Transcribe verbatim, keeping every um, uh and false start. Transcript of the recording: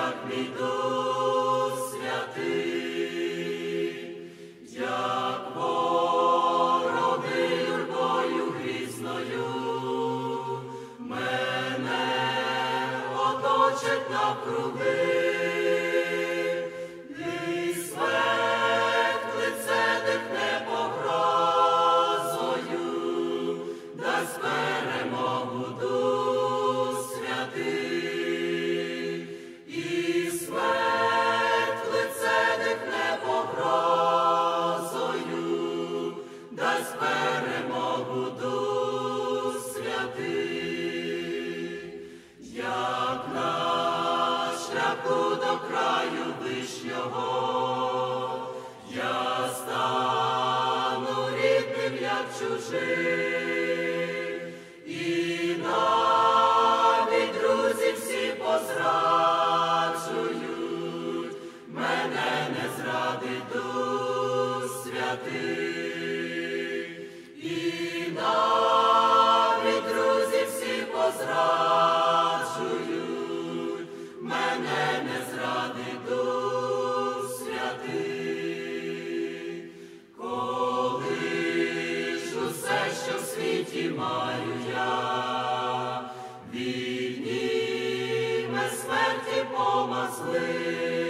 як мій Дух Святий, як вороги юрбою грізною, мене оточать навкруги. До краю вишнього я стану рідним, як чужий, і навіть друзі всі позраджують, мене не зрадить Дух Святий, і навіть друзі всі позраджують, мене не зрадить Дух Святий. Коли ж усе, що в світі маю я, відніме смерті помазли,